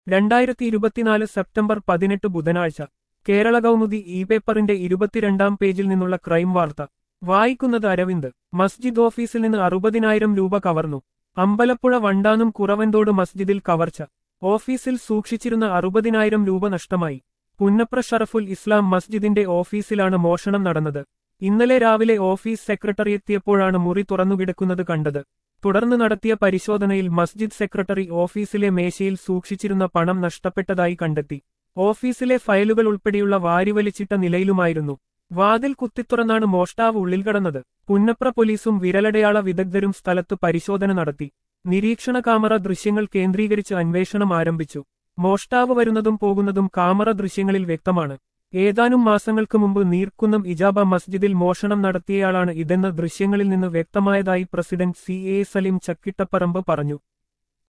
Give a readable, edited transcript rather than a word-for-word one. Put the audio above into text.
2024 September 18 ബുധനാഴ്ച Kerala Kaumudi E പേപ്പറിന്റെ 22-ാം പേജിൽ നിന്നുള്ള ക്രൈം വാർത്ത വായിക്കുന്നത് അരവിന്ദ്. മസ്ജിദ് ഓഫീസിൽ നിന്ന് 60,000 രൂപ കവർന്നു. അമ്പലപ്പുഴ വണ്ടാനം കുറവൻതോട് മസ്ജിദിൽ കവർച്ച. ഓഫീസിൽ സൂക്ഷിച്ചിരുന്ന 60,000 രൂപ നഷ്ടമായി. പുന്നപ്ര ഷറഫുൽ ഇസ്ലാം മസ്ജിദിന്റെ ഓഫീസിലാണ് മോഷണം നടന്നത്. ഇന്നലെ രാവിലെ ഓഫീസ് സെക്രട്ടറി എത്തിയപ്പോഴാണ് മുറി തുറന്നുകിടക്കുന്നത് കണ്ടത്. തുടർന്ന് നടത്തിയ പരിശോധനയിൽ മസ്ജിദ് സെക്രട്ടറി ഓഫീസിലെ മേശയിൽ സൂക്ഷിച്ചിരുന്ന പണം നഷ്ടപ്പെട്ടതായി കണ്ടെത്തി. ഓഫീസിലെ ഫയലുകൾ ഉൾപ്പെടെയുള്ള വാരിവലിച്ചിട്ട നിലയിലുമായിരുന്നു. വാതിൽ കുത്തിത്തുറന്നാണ് മോഷ്ടാവ് ഉള്ളിൽ കടന്നത്. പുന്നപ്ര പോലീസും വിരലടയാള വിദഗ്ധരും സ്ഥലത്ത് പരിശോധന നടത്തി. നിരീക്ഷണ ക്യാമറ ദൃശ്യങ്ങൾ കേന്ദ്രീകരിച്ച് അന്വേഷണം ആരംഭിച്ചു. മോഷ്ടാവ് വരുന്നതും പോകുന്നതും ക്യാമറ ദൃശ്യങ്ങളിൽ വ്യക്തമാണ്. ഏതാനും മാസങ്ങൾക്ക് മുമ്പ് നീർക്കുന്നം ഇജാബ മസ്ജിദിൽ മോഷണം നടത്തിയയാളാണ് ഇതെന്ന് ദൃശ്യങ്ങളിൽ നിന്ന് വ്യക്തമായതായി പ്രസിഡന്റ് CA സലിം ചക്കിട്ടപ്പറമ്പ് പറഞ്ഞു.